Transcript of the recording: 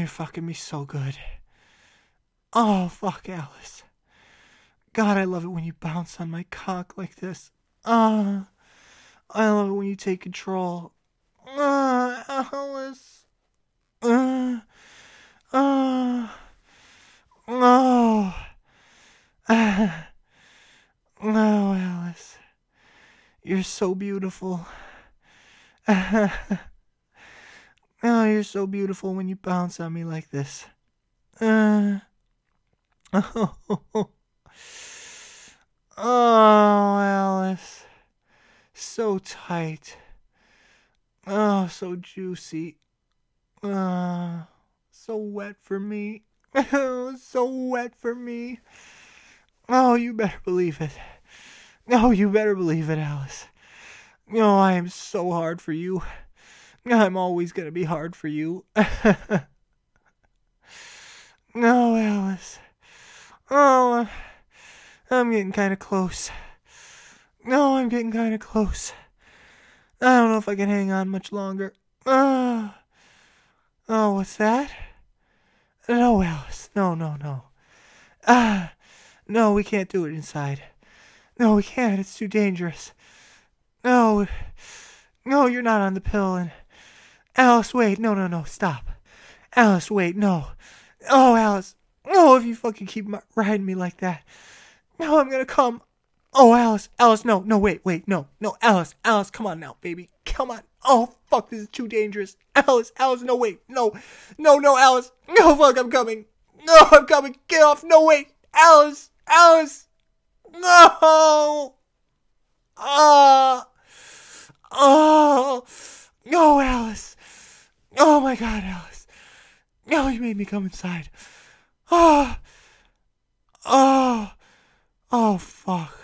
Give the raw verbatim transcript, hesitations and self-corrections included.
you're fucking me so good. Oh, fuck, Alice. God, I love it when you bounce on my cock like this. Ah, I love it when you take control. Ah, Alice. Ah, ah, oh, ah, oh, Alice. You're so beautiful. Oh, you're so beautiful when you bounce on me like this. Uh, oh, oh, Alice. So tight. Oh, so juicy. Uh, so wet for me. Oh, so wet for me. Oh, you better believe it. Oh, you better believe it, Alice. Oh, I am so hard for you. I'm always going to be hard for you. No, Alice. Oh, I'm getting kind of close. No, I'm getting kind of close. I don't know if I can hang on much longer. Oh, oh, what's that? No, Alice. No, no, no. Ah, no, we can't do it inside. No, we can't. It's too dangerous. No, no, you're not on the pill. And Alice, wait. No, no, no. Stop. Alice, wait. No. Oh, Alice. No, if you fucking keep riding me like that. No, I'm gonna come. Oh, Alice. Alice, no. No, wait, wait. No. No, Alice. Alice, come on now, baby. Come on. Oh, fuck, this is too dangerous. Alice. Alice, no, wait. No. No, no, Alice. No, fuck, I'm coming. No, I'm coming. Get off. No, wait. Alice. Alice. No. Ah. Oh. No, Alice. Oh, my God, Alice. No, you made me come inside. Oh. Oh. Oh, fuck.